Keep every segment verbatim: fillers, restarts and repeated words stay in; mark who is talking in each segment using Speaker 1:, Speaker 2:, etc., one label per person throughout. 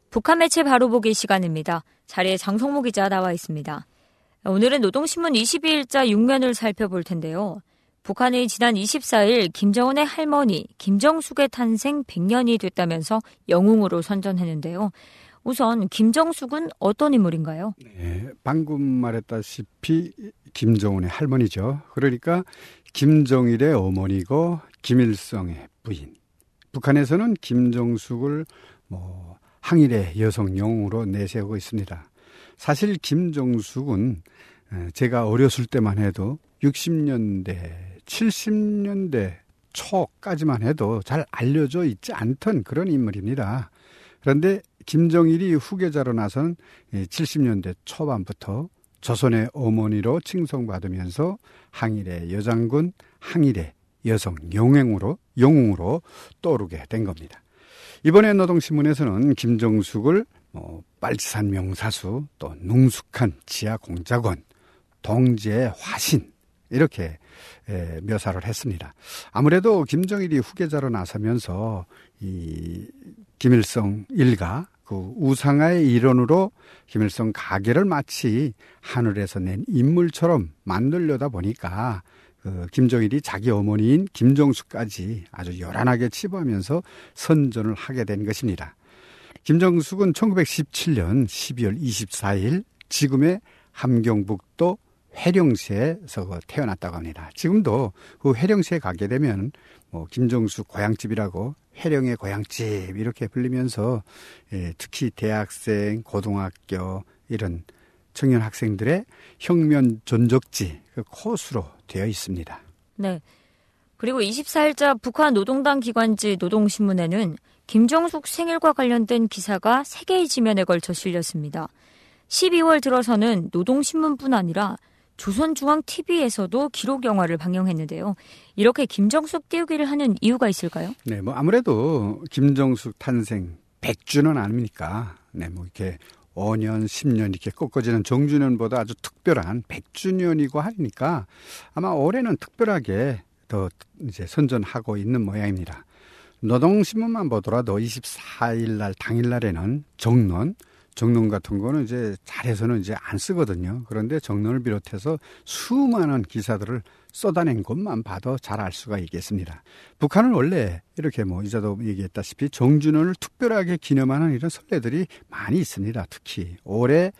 Speaker 1: 북한 매체 바로 보기 시간입니다. 자리에 장성모 기자 나와 있습니다. 오늘은 노동신문 이십이 일자 육 면을 살펴볼 텐데요. 북한이 지난 이십사일 김정은의 할머니 김정숙의 탄생 백 년이 됐다면서 영웅으로 선전했는데요. 우선 김정숙은 어떤 인물인가요?
Speaker 2: 네, 방금 말했다시피 김정은의 할머니죠. 그러니까 김정일의 어머니고 김일성의 부인. 북한에서는 김정숙을 뭐 항일의 여성 영웅으로 내세우고 있습니다. 사실 김정숙은 제가 어렸을 때만 해도 육십 년대, 칠십 년대 초까지만 해도 잘 알려져 있지 않던 그런 인물입니다. 그런데 김정일이 후계자로 나선 칠십 년대 초반부터 조선의 어머니로 칭송받으면서 항일의 여장군, 항일의 여성 영웅으로, 영웅으로 떠오르게 된 겁니다. 이번에 노동신문에서는 김정숙을 뭐 빨치산 명사수, 또 능숙한 지하공작원, 동지의 화신 이렇게 에, 묘사를 했습니다. 아무래도 김정일이 후계자로 나서면서 이 김일성 일가 그 우상화의 일원으로 김일성 가계를 마치 하늘에서 낸 인물처럼 만들려다 보니까 그 김정일이 자기 어머니인 김정숙까지 아주 요란하게 치부하면서 선전을 하게 된 것입니다. 김정숙은 천구백십칠년 십이월 이십사일 지금의 함경북도 회령시에서 태어났다고 합니다. 지금도 그 회령시에 가게 되면 뭐 김정숙 고향집이라고 회령의 고향집 이렇게 불리면서 예, 특히 대학생, 고등학교 이런 청년 학생들의 혁명 전적지 그 코스로 되어 있습니다.
Speaker 1: 네. 그리고 이십사일자 북한 노동당 기관지 노동신문에는 김정숙 생일과 관련된 기사가 세 개의 지면에 걸쳐 실렸습니다. 십이월 들어서는 노동신문뿐 아니라 조선중앙티비에서도 기록 영화를 방영했는데요. 이렇게 김정숙 띄우기를 하는 이유가 있을까요?
Speaker 2: 네, 뭐 아무래도 김정숙 탄생 백 주년 아닙니까? 네, 뭐 이렇게 오 년, 십 년 이렇게 꺾어지는 정주년보다 아주 특별한 백 주년이고 하니까 아마 올해는 특별하게 더 이제 선전하고 있는 모양입니다. 노동신문만 보더라도 이십사일 날 당일날에는 정론, 정론 같은 거는 이제 잘해서는 이제 안 쓰거든요. 그런데 정론을 비롯해서 수많은 기사들을 쏟아낸 것만 봐도 잘 알 수가 있겠습니다. 북한은 원래 이렇게 뭐 이자도 얘기했다시피 정준원을 특별하게 기념하는 이런 선례들이 많이 있습니다. 특히 올해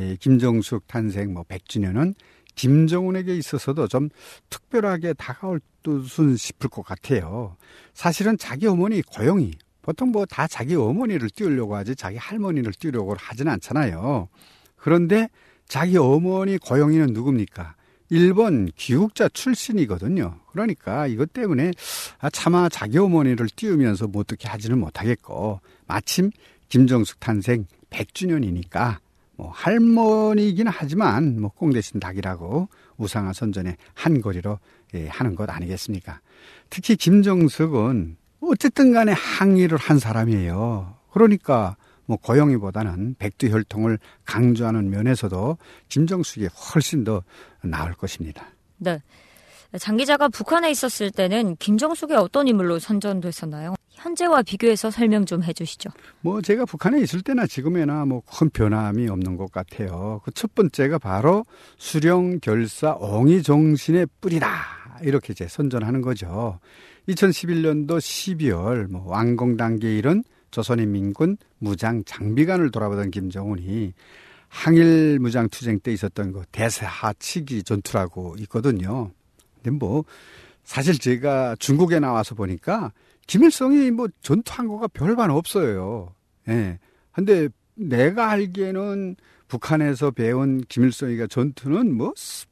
Speaker 2: 김정숙 탄생 뭐 백 주년은 김정은에게 있어서도 좀 특별하게 다가올 듯은 싶을 것 같아요. 사실은 자기 어머니 고영이 보통 뭐 다 자기 어머니를 띄우려고 하지 자기 할머니를 띄우려고 하진 않잖아요. 그런데 자기 어머니 고영이는 누굽니까? 일본 귀국자 출신이거든요. 그러니까 이것 때문에 아, 차마 자기 어머니를 띄우면서 뭐 어떻게 하지는 못하겠고 마침 김정숙 탄생 백 주년이니까 뭐 할머니이긴 하지만 뭐 꽁 대신 닭이라고 우상화 선전의 한 거리로 예, 하는 것 아니겠습니까? 특히 김정숙은 어쨌든 간에 항일을 한 사람이에요. 그러니까 뭐 고영이보다는 백두혈통을 강조하는 면에서도 김정숙이 훨씬 더 나을 것입니다.
Speaker 1: 네. 장 기자가 북한에 있었을 때는 김정숙이 어떤 인물로 선전됐었나요? 현재와 비교해서 설명 좀 해주시죠.
Speaker 2: 뭐 제가 북한에 있을 때나 지금에나 뭐 큰 변함이 없는 것 같아요. 그 첫 번째가 바로 수령 결사 옹의 정신의 뿌리다 이렇게 이제 선전하는 거죠. 이천십일년도 십이월 뭐 완공 단계에 이른 조선인민군 무장 장비관을 돌아보던 김정은이 항일 무장 투쟁 때 있었던 그 대사치기 전투라고 있거든요. 근데 뭐 사실 제가 중국에 나와서 보니까 김일성이 뭐 전투한 거가 별반 없어요. 예. 근데 내가 알기에는 북한에서 배운 김일성이가 전투는 뭐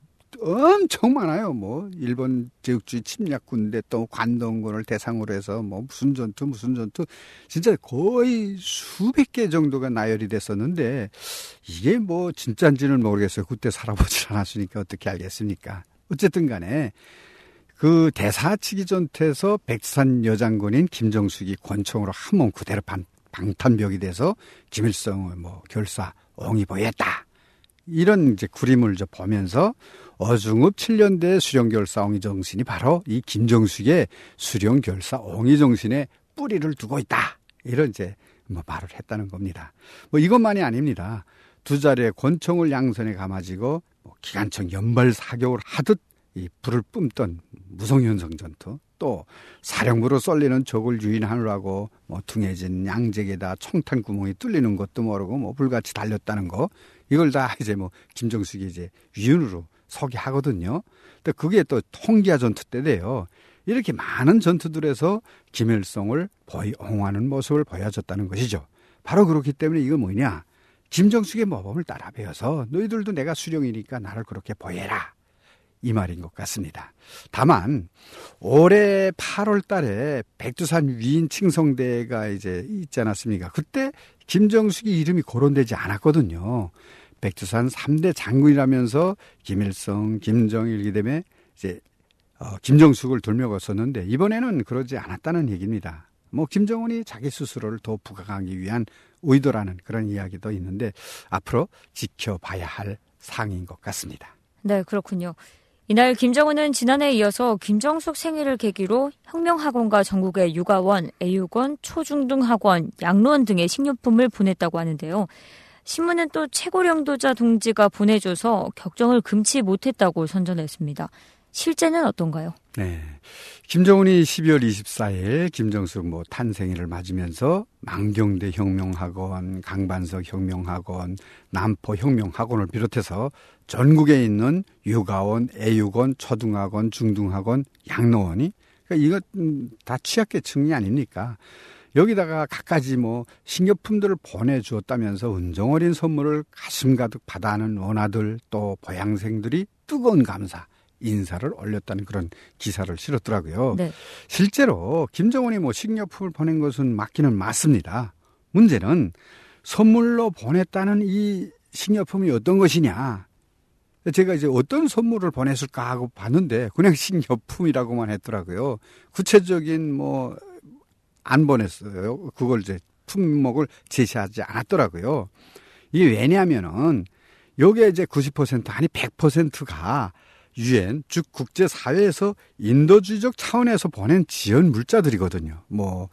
Speaker 2: 엄청 많아요. 뭐 일본 제국주의 침략 군대 또 관동군을 대상으로 해서 뭐 무슨 전투 무슨 전투 진짜 거의 수백 개 정도가 나열이 됐었는데 이게 뭐 진짜인지는 모르겠어요. 그때 살아보지 않았으니까 어떻게 알겠습니까? 어쨌든 간에 그 대사치기 전투에서 백산 여장군인 김정숙이 권총으로 한 몸 그대로 방, 방탄벽이 돼서 김일성을 뭐 결사 옹이 보였다. 이런 이제 그림을 저 보면서 어중읍 칠년대 수령결사 옹의 정신이 바로 이 김정숙의 수령결사 옹의 정신에 뿌리를 두고 있다. 이런 이제 뭐 말을 했다는 겁니다. 뭐 이것만이 아닙니다. 두 자리의 권총을 양손에 감아쥐고 뭐 기관총 연발 사격을 하듯 이 불을 뿜던 무성현성 전투, 또 사령부로 쏠리는 적을 유인하느라고 뭐 둥해진 양재에다 총탄 구멍이 뚫리는 것도 모르고 뭐 불같이 달렸다는 거, 이걸 다 이제 뭐 김정숙이 이제 위원으로 소개하거든요. 근데 그게 또 통기아 전투 때래요. 이렇게 많은 전투들에서 김일성을 보이옹하는 모습을 보여줬다는 것이죠. 바로 그렇기 때문에 이거 뭐냐? 김정숙의 모범을 따라 배워서 너희들도 내가 수령이니까 나를 그렇게 보여라, 이 말인 것 같습니다. 다만 올해 팔월 달에 백두산 위인 칭송대회가 이제 있지 않았습니까? 그때 김정숙이 이름이 거론되지 않았거든요. 백두산 삼 대 장군이라면서 김일성, 김정일, 그다음에 이제 어, 김정숙을 돌먹었었는데 이번에는 그러지 않았다는 얘기입니다. 뭐 김정은이 자기 스스로를 더 부각하기 위한 의도라는 그런 이야기도 있는데 앞으로 지켜봐야 할 사항인 것 같습니다.
Speaker 1: 네, 그렇군요. 이날 김정은은 지난해에 이어서 김정숙 생일을 계기로 혁명학원과 전국의 육아원, 애육원, 초중등학원, 양로원 등의 식료품을 보냈다고 하는데요. 신문은 또 최고령도자 동지가 보내줘서 격정을 금치 못했다고 선전했습니다. 실제는 어떤가요?
Speaker 2: 네, 김정은이 십이월 이십사일 김정숙 뭐 탄생일을 맞으면서 망경대 혁명학원, 강반석 혁명학원, 남포 혁명학원을 비롯해서 전국에 있는 육아원, 애육원, 초등학원, 중등학원, 양로원이, 그러니까 이거 다 취약계층이 아닙니까? 여기다가 갖가지 뭐 식료품들을 보내주었다면서 은정어린 선물을 가슴 가득 받아하는 원아들, 또 보양생들이 뜨거운 감사, 인사를 올렸다는 그런 기사를 실었더라고요. 네. 실제로 김정은이 뭐 식료품을 보낸 것은 맞기는 맞습니다. 문제는 선물로 보냈다는 이 식료품이 어떤 것이냐. 제가 이제 어떤 선물을 보냈을까 하고 봤는데 그냥 식료품이라고만 했더라고요. 구체적인 뭐 안 보냈어요. 그걸 이제 품목을 제시하지 않았더라고요. 이게 왜냐하면은 여기에 이제 구십 퍼센트 아니 백 퍼센트가 유엔, 즉 국제사회에서 인도주의적 차원에서 보낸 지원 물자들이거든요. 뭐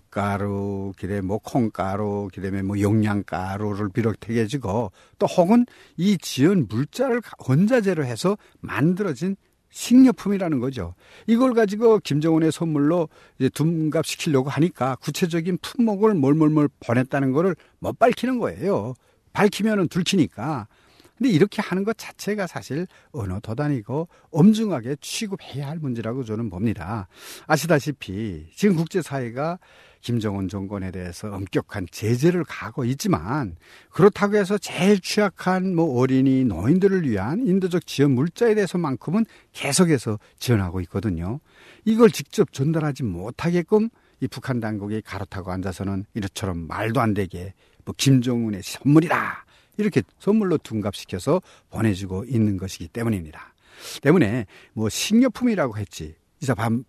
Speaker 2: 우유가루, 그다음에 뭐 콩가루, 그다음에 뭐 영양가루를 비롯해가지고 또 혹은 이 지원 물자를 원자재로 해서 만들어진 식료품이라는 거죠. 이걸 가지고 김정은의 선물로 이제 둔갑시키려고 하니까 구체적인 품목을 뭘뭘뭘 보냈다는 거를 못 밝히는 거예요. 밝히면은 들키니까. 근데 이렇게 하는 것 자체가 사실 언어 도단이고 엄중하게 취급해야 할 문제라고 저는 봅니다. 아시다시피 지금 국제사회가 김정은 정권에 대해서 엄격한 제재를 가하고 있지만 그렇다고 해서 제일 취약한 뭐 어린이, 노인들을 위한 인도적 지원 물자에 대해서만큼은 계속해서 지원하고 있거든요. 이걸 직접 전달하지 못하게끔 이 북한 당국이 가로타고 앉아서는 이처럼 말도 안 되게 뭐 김정은의 선물이다, 이렇게 선물로 둔갑시켜서 보내주고 있는 것이기 때문입니다. 때문에 뭐 식료품이라고 했지, 이제 반,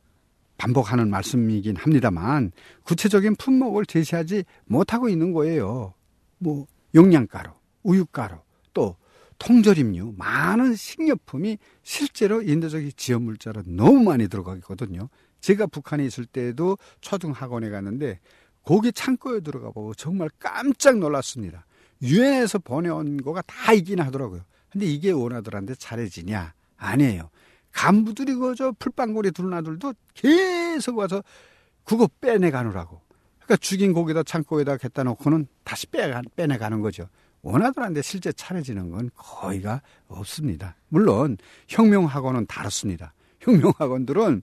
Speaker 2: 반복하는 말씀이긴 합니다만 구체적인 품목을 제시하지 못하고 있는 거예요. 뭐 영양가루, 우유가루, 또 통조림류, 많은 식료품이 실제로 인도적 지원 물자로 너무 많이 들어가거든요. 제가 북한에 있을 때에도 초등학원에 갔는데 거기 창고에 들어가 보고 정말 깜짝 놀랐습니다. 유엔에서 보내온 거가 다 있긴 하더라고요. 근데 이게 원아들한테 잘해지냐? 아니에요. 간부들이 그저 풀빵고리 두루나들도 계속 와서 그거 빼내가느라고. 그러니까 죽인 고기다 창고에다 갖다 놓고는 다시 빼가, 빼내가는 거죠. 원아들한테 실제 차려지는 건 거의가 없습니다. 물론 혁명학원은 다릅니다. 혁명학원들은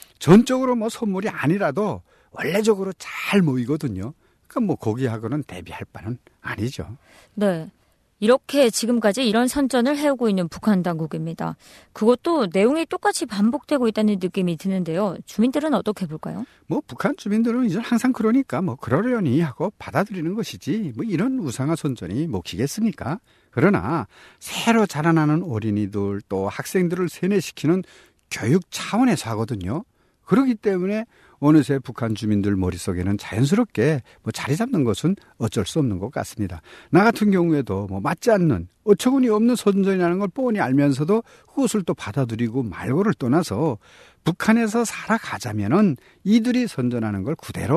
Speaker 2: 전적으로 뭐 선물이 아니라도 원래적으로 잘 모이거든요. 그러니까 뭐 거기하고는 대비할 바는 아니죠.
Speaker 1: 네. 이렇게 지금까지 이런 선전을 해오고 있는 북한 당국입니다. 그것도 내용이 똑같이 반복되고 있다는 느낌이 드는데요. 주민들은 어떻게 볼까요?
Speaker 2: 뭐 북한 주민들은 이제 항상 그러니까 뭐 그러려니 하고 받아들이는 것이지 뭐 이런 우상화 선전이 먹히겠습니까? 그러나 새로 자라나는 어린이들 또 학생들을 세뇌시키는 교육 차원에서 하거든요. 그렇기 때문에 어느새 북한 주민들 머릿속에는 자연스럽게 뭐 자리 잡는 것은 어쩔 수 없는 것 같습니다. 나 같은 경우에도 뭐 맞지 않는 어처구니 없는 선전이라는 걸 뻔히 알면서도 그것을 또 받아들이고 말고를 떠나서 북한에서 살아가자면은 이들이 선전하는 걸 그대로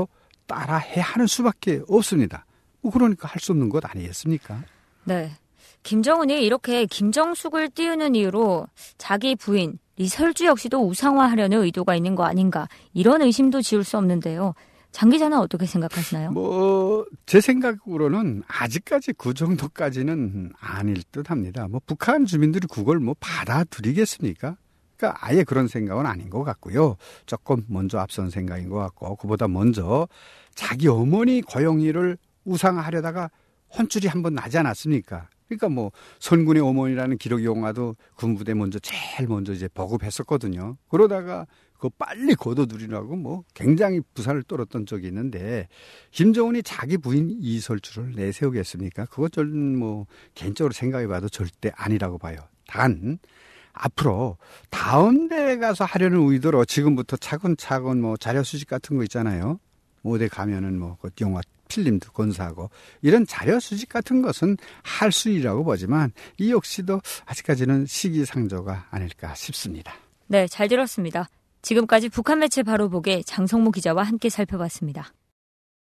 Speaker 2: 따라해야 하는 수밖에 없습니다. 뭐 그러니까 할 수 없는 것 아니겠습니까?
Speaker 1: 네. 김정은이 이렇게 김정숙을 띄우는 이유로 자기 부인 리설주 역시도 우상화하려는 의도가 있는 거 아닌가 이런 의심도 지울 수 없는데요. 장 기자는 어떻게 생각하시나요?
Speaker 2: 뭐 제 생각으로는 아직까지 그 정도까지는 아닐 듯합니다. 뭐 북한 주민들이 그걸 뭐 받아들이겠습니까? 그러니까 아예 그런 생각은 아닌 것 같고요. 조금 먼저 앞선 생각인 것 같고 그보다 먼저 자기 어머니 고영희를 우상화하려다가 혼쭐이 한번 나지 않았습니까? 그러니까 뭐 선군의 어머니라는 기록 영화도 군부대 먼저 제일 먼저 이제 보급했었거든요. 그러다가 그 빨리 거둬들이라고 뭐 굉장히 부산을 떨었던 적이 있는데 김정은이 자기 부인 이설주를 내세우겠습니까? 그것 저는 뭐 개인적으로 생각해봐도 절대 아니라고 봐요. 단 앞으로 다음 대에 가서 하려는 의도로 지금부터 차근차근 뭐 자료 수집 같은 거 있잖아요. 어디 가면은 뭐 그 영화 필름도 건사하고 이런 자료 수집 같은 것은 할 수 있라고 보지만 이 역시도 아직까지는 시기상조가 아닐까 싶습니다.
Speaker 1: 네, 잘 들었습니다. 지금까지 북한 매체 바로 보게 장성무 기자와 함께 살펴봤습니다.